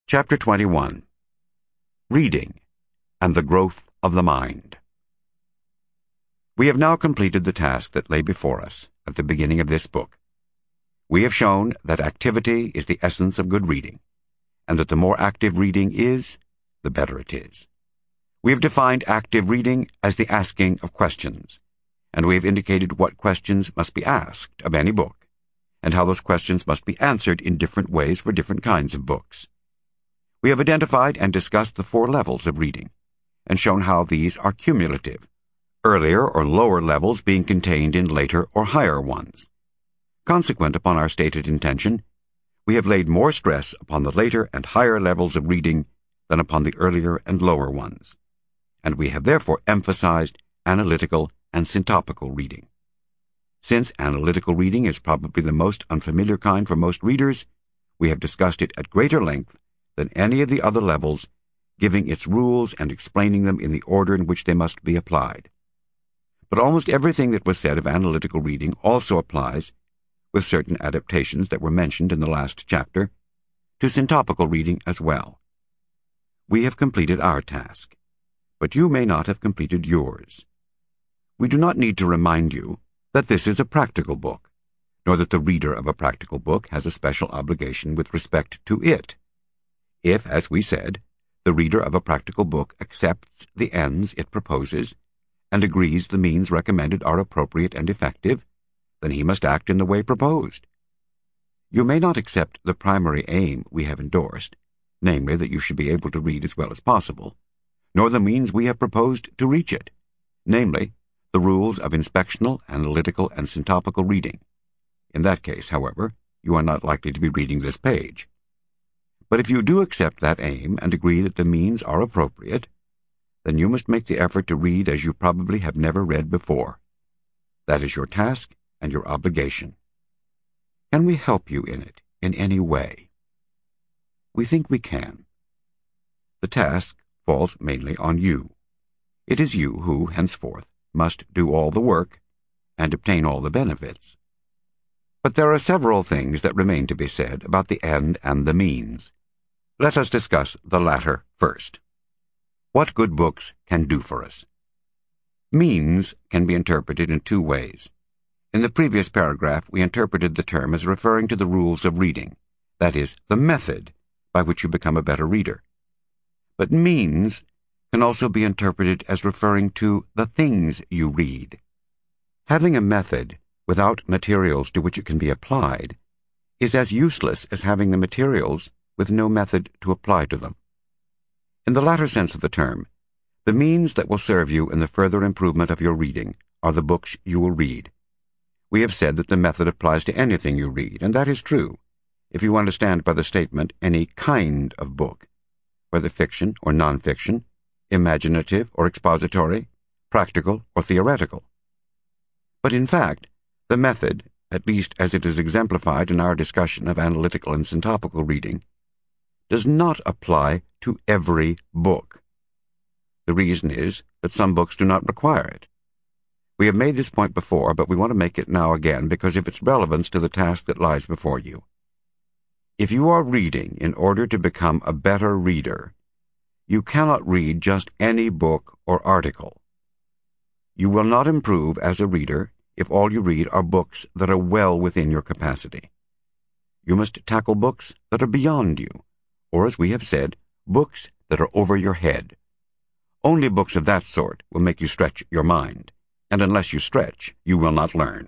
Chapter 21. Reading and the Growth of the Mind. We have now completed the task that lay before us at the beginning of this book. We have shown that activity is the essence of good reading, and that the more active reading is, the better it is. We have defined active reading as the asking of questions, and we have indicated what questions must be asked of any book, and how those questions must be answered in different ways for different kinds of books. We have identified and discussed the 4 levels of reading, and shown how these are cumulative, earlier or lower levels being contained in later or higher ones. Consequent upon our stated intention, we have laid more stress upon the later and higher levels of reading than upon the earlier and lower ones, and we have therefore emphasized analytical and syntopical reading. Since analytical reading is probably the most unfamiliar kind for most readers, we have discussed it at greater length than any of the other levels, giving its rules and explaining them in the order in which they must be applied. But almost everything that was said of analytical reading also applies, with certain adaptations that were mentioned in the last chapter, to syntopical reading as well. We have completed our task, but you may not have completed yours. We do not need to remind you that this is a practical book, nor that the reader of a practical book has a special obligation with respect to it. If, as we said, the reader of a practical book accepts the ends it proposes, and agrees the means recommended are appropriate and effective, then he must act in the way proposed. You may not accept the primary aim we have endorsed, namely that you should be able to read as well as possible, nor the means we have proposed to reach it, namely the rules of inspectional, analytical, and syntopical reading. In that case, however, you are not likely to be reading this page. But if you do accept that aim and agree that the means are appropriate, then you must make the effort to read as you probably have never read before. That is your task and your obligation. Can we help you in it in any way? We think we can. The task falls mainly on you. It is you who, henceforth, must do all the work and obtain all the benefits. But there are several things that remain to be said about the end and the means. Let us discuss the latter first. What good books can do for us. Means can be interpreted in 2 ways. In the previous paragraph, we interpreted the term as referring to the rules of reading, that is, the method by which you become a better reader. But means can also be interpreted as referring to the things you read. Having a method without materials to which it can be applied is as useless as having the materials with no method to apply to them. In the latter sense of the term, the means that will serve you in the further improvement of your reading are the books you will read. We have said that the method applies to anything you read, and that is true, if you understand by the statement any kind of book, whether fiction or non-fiction, imaginative or expository, practical or theoretical. But in fact, the method, at least as it is exemplified in our discussion of analytical and syntopical reading, does not apply to every book. The reason is that some books do not require it. We have made this point before, but we want to make it now again because of its relevance to the task that lies before you. If you are reading in order to become a better reader, you cannot read just any book or article. You will not improve as a reader if all you read are books that are well within your capacity. You must tackle books that are beyond you, or, as we have said, books that are over your head. Only books of that sort will make you stretch your mind, and unless you stretch, you will not learn.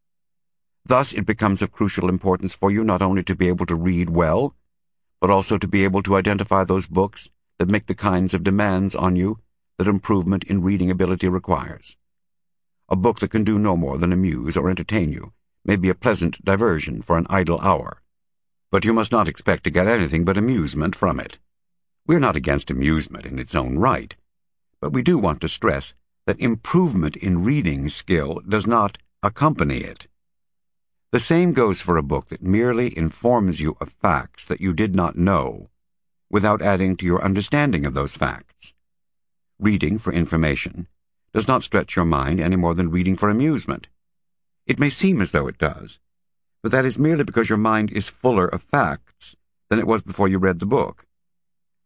Thus it becomes of crucial importance for you not only to be able to read well, but also to be able to identify those books that make the kinds of demands on you that improvement in reading ability requires. A book that can do no more than amuse or entertain you may be a pleasant diversion for an idle hour, but you must not expect to get anything but amusement from it. We are not against amusement in its own right, but we do want to stress that improvement in reading skill does not accompany it. The same goes for a book that merely informs you of facts that you did not know, without adding to your understanding of those facts. Reading for information does not stretch your mind any more than reading for amusement. It may seem as though it does, but that is merely because your mind is fuller of facts than it was before you read the book.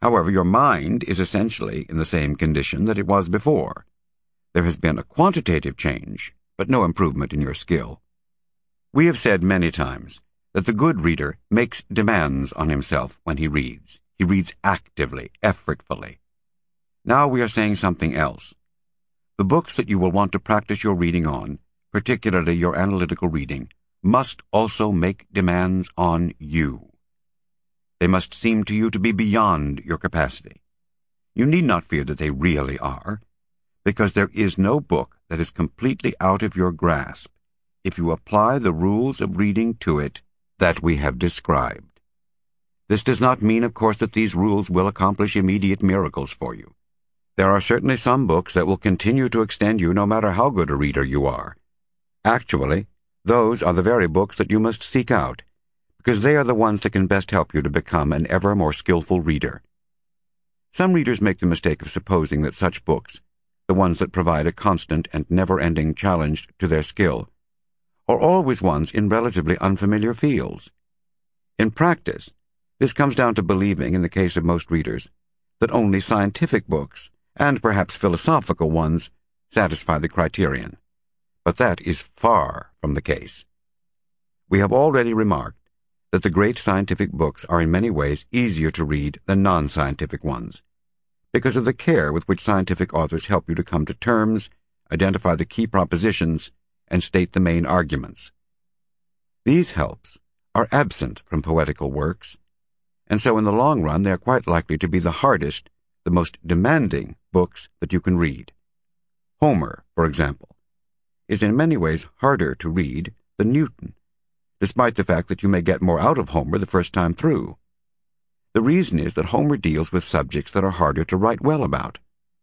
However, your mind is essentially in the same condition that it was before. There has been a quantitative change, but no improvement in your skill. We have said many times that the good reader makes demands on himself when he reads. He reads actively, effortfully. Now we are saying something else. The books that you will want to practice your reading on, particularly your analytical reading, must also make demands on you. They must seem to you to be beyond your capacity. You need not fear that they really are, because there is no book that is completely out of your grasp if you apply the rules of reading to it that we have described. This does not mean, of course, that these rules will accomplish immediate miracles for you. There are certainly some books that will continue to extend you no matter how good a reader you are. Actually, those are the very books that you must seek out, because they are the ones that can best help you to become an ever more skillful reader. Some readers make the mistake of supposing that such books, the ones that provide a constant and never-ending challenge to their skill, are always ones in relatively unfamiliar fields. In practice, this comes down to believing, in the case of most readers, that only scientific books, and perhaps philosophical ones, satisfy the criterion. But that is far from the case. We have already remarked that the great scientific books are in many ways easier to read than non-scientific ones, because of the care with which scientific authors help you to come to terms, identify the key propositions, and state the main arguments. These helps are absent from poetical works, and so in the long run they are quite likely to be the hardest, the most demanding books that you can read. Homer, for example, is in many ways harder to read than Newton, despite the fact that you may get more out of Homer the first time through. The reason is that Homer deals with subjects that are harder to write well about.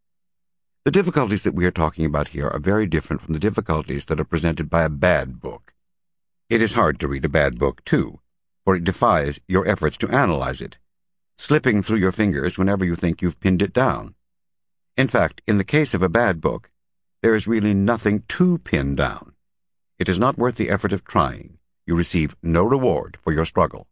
The difficulties that we are talking about here are very different from the difficulties that are presented by a bad book. It is hard to read a bad book, too, for it defies your efforts to analyze it, slipping through your fingers whenever you think you've pinned it down. In fact, in the case of a bad book, there is really nothing to pin down. It is not worth the effort of trying. You receive no reward for your struggle.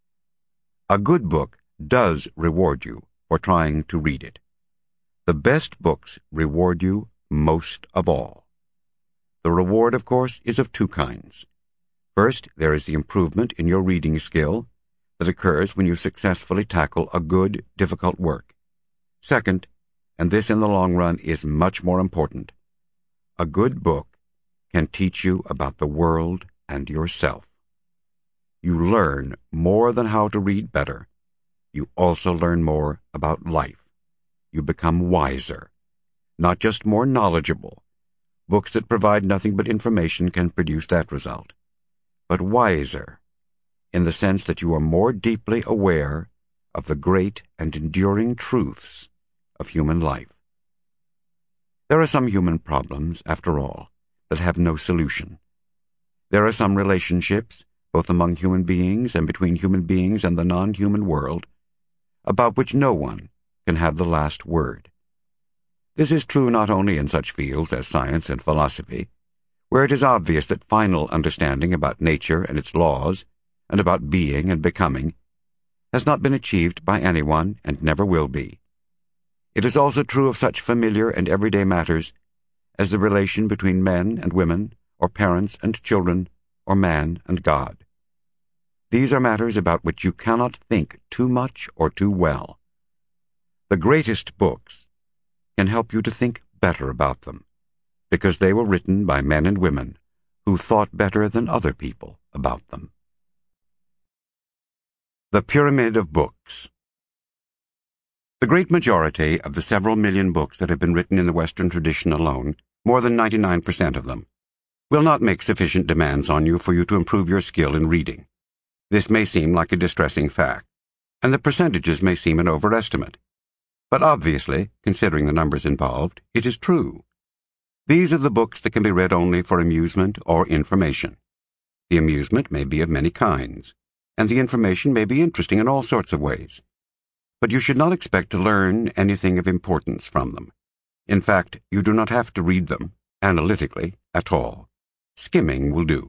A good book does reward you for trying to read it. The best books reward you most of all. The reward, of course, is of two kinds. First, there is the improvement in your reading skill that occurs when you successfully tackle a good, difficult work. Second, and this in the long run is much more important, a good book can teach you about the world and yourself. You learn more than how to read better. You also learn more about life. You become wiser, not just more knowledgeable. Books that provide nothing but information can produce that result. But wiser, in the sense that you are more deeply aware of the great and enduring truths of human life. There are some human problems, after all, that have no solution. There are some relationships, both among human beings and between human beings and the non-human world, about which no one can have the last word. This is true not only in such fields as science and philosophy, where it is obvious that final understanding about nature and its laws, and about being and becoming, has not been achieved by anyone and never will be. It is also true of such familiar and everyday matters as the relation between men and women, or parents and children, or man and God. These are matters about which you cannot think too much or too well. The greatest books can help you to think better about them, because they were written by men and women who thought better than other people about them. The Pyramid of Books. The great majority of the several million books that have been written in the Western tradition alone, more than 99% of them, will not make sufficient demands on you for you to improve your skill in reading. This may seem like a distressing fact, and the percentages may seem an overestimate. But obviously, considering the numbers involved, it is true. These are the books that can be read only for amusement or information. The amusement may be of many kinds, and the information may be interesting in all sorts of ways. But you should not expect to learn anything of importance from them. In fact, you do not have to read them, analytically, at all. Skimming will do.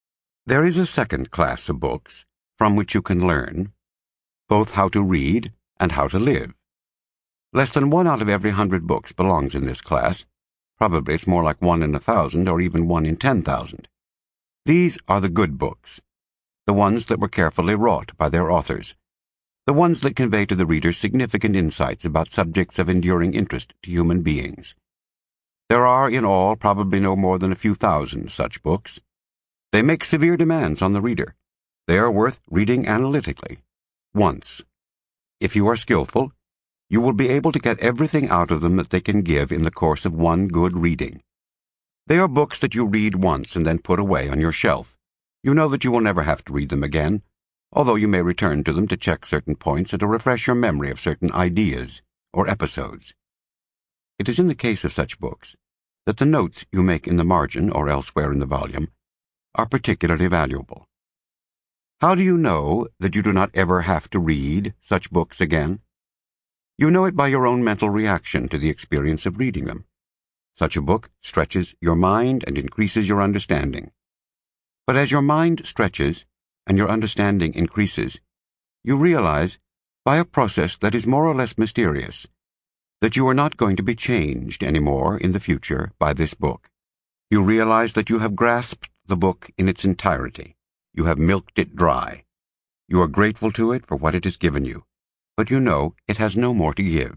There is a second class of books from which you can learn both how to read and How to Live. Less than 1 out of every 100 books belongs in this class. Probably it's more like 1 in 1,000 or even 1 in 10,000. These are the good books, the ones that were carefully wrought by their authors, the ones that convey to the reader significant insights about subjects of enduring interest to human beings. There are in all probably no more than a few thousand such books. They make severe demands on the reader. They are worth reading analytically, once. If you are skillful, you will be able to get everything out of them that they can give in the course of one good reading. They are books that you read once and then put away on your shelf. You know that you will never have to read them again, although you may return to them to check certain points and to refresh your memory of certain ideas or episodes. It is in the case of such books that the notes you make in the margin or elsewhere in the volume are particularly valuable. How do you know that you do not ever have to read such books again? You know it by your own mental reaction to the experience of reading them. Such a book stretches your mind and increases your understanding. But as your mind stretches and your understanding increases, you realize, by a process that is more or less mysterious, that you are not going to be changed any more in the future by this book. You realize that you have grasped the book in its entirety. You have milked it dry. You are grateful to it for what it has given you, but you know it has no more to give.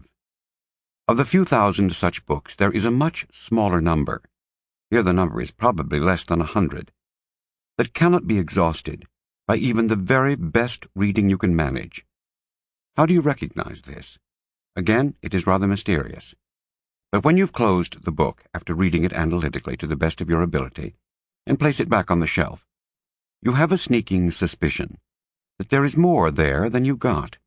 Of the few thousand such books, there is a much smaller number, here the number is probably less than 100, that cannot be exhausted by even the very best reading you can manage. How do you recognize this? Again, it is rather mysterious. But when you've closed the book after reading it analytically to the best of your ability and place it back on the shelf, you have a sneaking suspicion that there is more there than you got.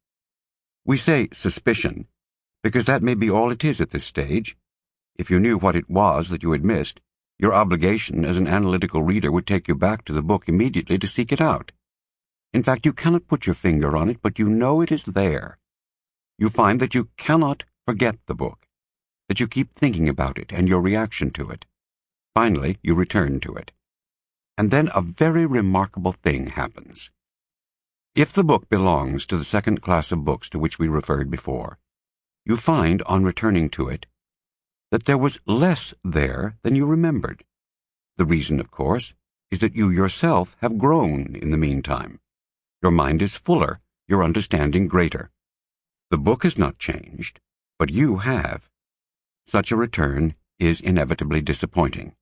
We say suspicion because that may be all it is at this stage. If you knew what it was that you had missed, your obligation as an analytical reader would take you back to the book immediately to seek it out. In fact, you cannot put your finger on it, but you know it is there. You find that you cannot forget the book, that you keep thinking about it and your reaction to it. Finally, you return to it. And then a very remarkable thing happens. If the book belongs to the second class of books to which we referred before, you find, on returning to it, that there was less there than you remembered. The reason, of course, is that you yourself have grown in the meantime. Your mind is fuller, your understanding greater. The book has not changed, but you have. Such a return is inevitably disappointing.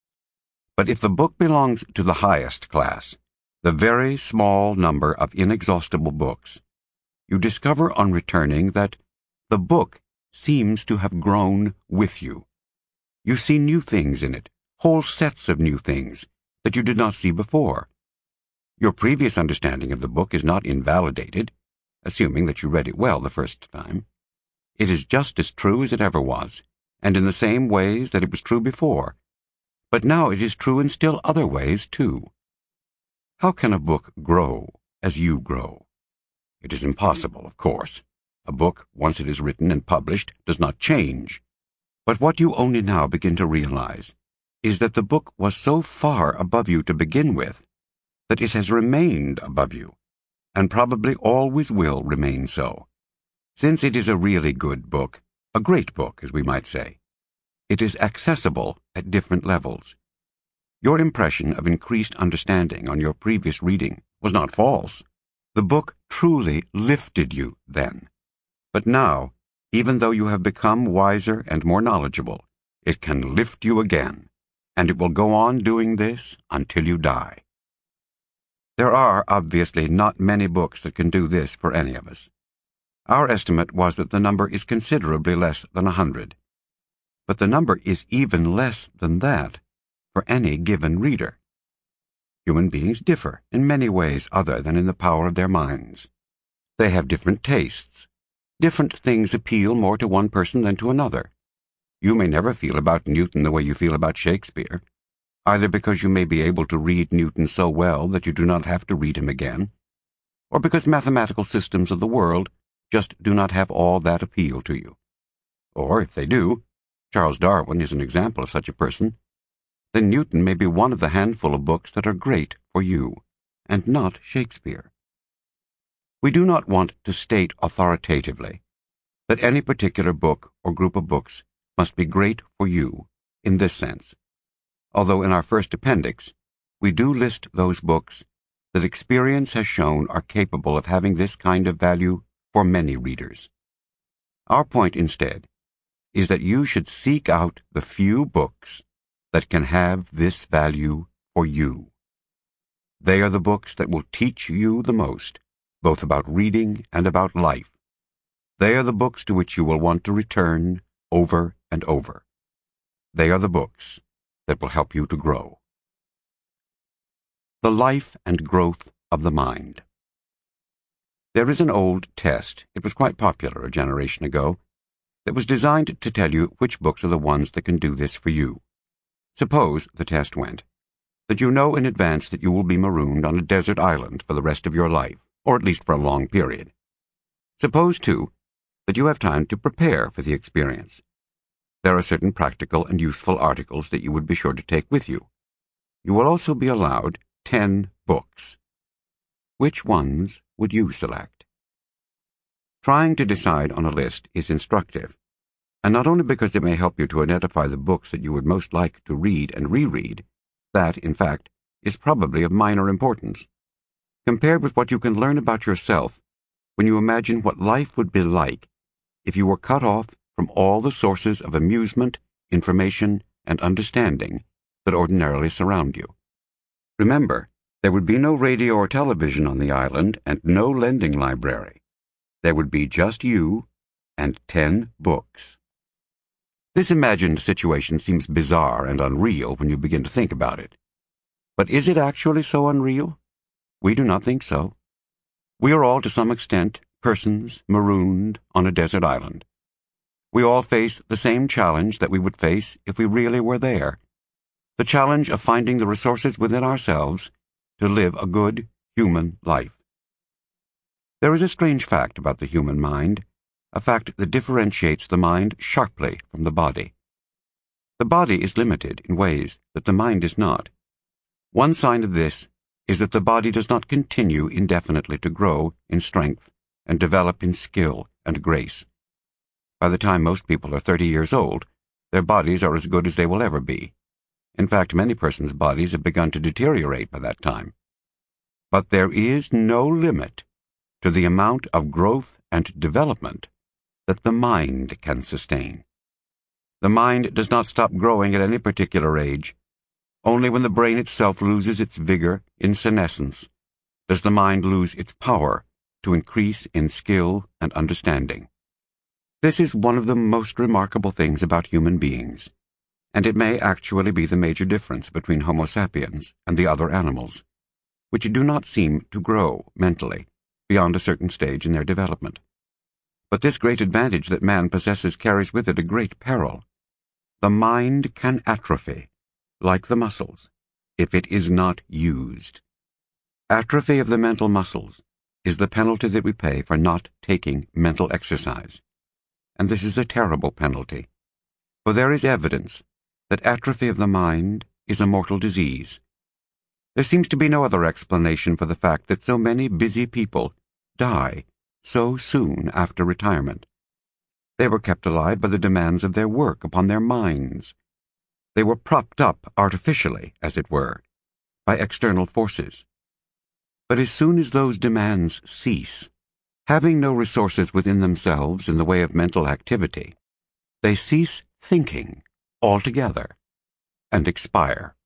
But if the book belongs to the highest class, the very small number of inexhaustible books, you discover on returning that the book seems to have grown with you. You see new things in it, whole sets of new things that you did not see before. Your previous understanding of the book is not invalidated, assuming that you read it well the first time. It is just as true as it ever was, and in the same ways that it was true before. But now it is true in still other ways, too. How can a book grow as you grow? It is impossible, of course. A book, once it is written and published, does not change. But what you only now begin to realize is that the book was so far above you to begin with that it has remained above you, and probably always will remain so. Since it is a really good book, a great book, as we might say, it is accessible at different levels. Your impression of increased understanding on your previous reading was not false. The book truly lifted you then. But now, even though you have become wiser and more knowledgeable, it can lift you again, and it will go on doing this until you die. There are, obviously, not many books that can do this for any of us. Our estimate was that the number is considerably less than 100. But the number is even less than that for any given reader. Human beings differ in many ways other than in the power of their minds. They have different tastes. Different things appeal more to one person than to another. You may never feel about Newton the way you feel about Shakespeare, either because you may be able to read Newton so well that you do not have to read him again, or because mathematical systems of the world just do not have all that appeal to you. Or, if they do, Charles Darwin is an example of such a person, then Newton may be one of the handful of books that are great for you, and not Shakespeare. We do not want to state authoritatively that any particular book or group of books must be great for you in this sense, although in our first appendix we do list those books that experience has shown are capable of having this kind of value for many readers. Our point instead is that you should seek out the few books that can have this value for you. They are the books that will teach you the most, both about reading and about life. They are the books to which you will want to return over and over. They are the books that will help you to grow. The life and growth of the mind. There is an old test, it was quite popular a generation ago, that was designed to tell you which books are the ones that can do this for you. Suppose, the test went, that you know in advance that you will be marooned on a desert island for the rest of your life, or at least for a long period. Suppose, too, that you have time to prepare for the experience. There are certain practical and useful articles that you would be sure to take with you. You will also be allowed 10 books. Which ones would you select? Trying to decide on a list is instructive, and not only because it may help you to identify the books that you would most like to read and reread, that, in fact, is probably of minor importance, compared with what you can learn about yourself when you imagine what life would be like if you were cut off from all the sources of amusement, information, and understanding that ordinarily surround you. Remember, there would be no radio or television on the island and no lending library. There would be just you and 10 books. This imagined situation seems bizarre and unreal when you begin to think about it. But is it actually so unreal? We do not think so. We are all, to some extent, persons marooned on a desert island. We all face the same challenge that we would face if we really were there, the challenge of finding the resources within ourselves to live a good human life. There is a strange fact about the human mind, a fact that differentiates the mind sharply from the body. The body is limited in ways that the mind is not. One sign of this is that the body does not continue indefinitely to grow in strength and develop in skill and grace. By the time most people are 30 years old, their bodies are as good as they will ever be. In fact, many persons' bodies have begun to deteriorate by that time. But there is no limit to the amount of growth and development that the mind can sustain. The mind does not stop growing at any particular age. Only when the brain itself loses its vigor in senescence does the mind lose its power to increase in skill and understanding. This is one of the most remarkable things about human beings, and it may actually be the major difference between Homo sapiens and the other animals, which do not seem to grow mentally beyond a certain stage in their development. But this great advantage that man possesses carries with it a great peril. The mind can atrophy, like the muscles, if it is not used. Atrophy of the mental muscles is the penalty that we pay for not taking mental exercise. And this is a terrible penalty, for there is evidence that atrophy of the mind is a mortal disease. There seems to be no other explanation for the fact that so many busy people die so soon after retirement. They were kept alive by the demands of their work upon their minds. They were propped up artificially, as it were, by external forces. But as soon as those demands cease, having no resources within themselves in the way of mental activity, they cease thinking altogether and expire.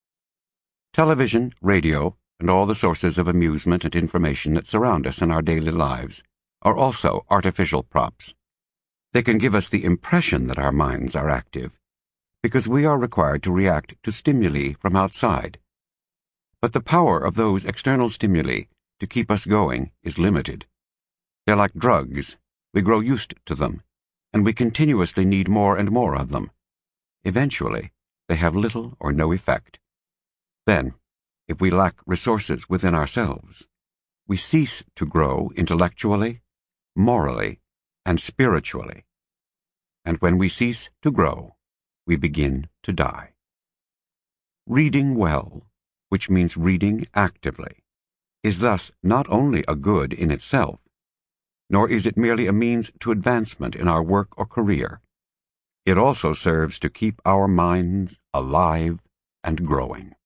Television, radio, and all the sources of amusement and information that surround us in our daily lives are also artificial props. They can give us the impression that our minds are active, because we are required to react to stimuli from outside. But the power of those external stimuli to keep us going is limited. They're like drugs. We grow used to them, and we continuously need more and more of them. Eventually, they have little or no effect. Then, if we lack resources within ourselves, we cease to grow intellectually, morally, and spiritually. And when we cease to grow, we begin to die. Reading well, which means reading actively, is thus not only a good in itself, nor is it merely a means to advancement in our work or career. It also serves to keep our minds alive and growing.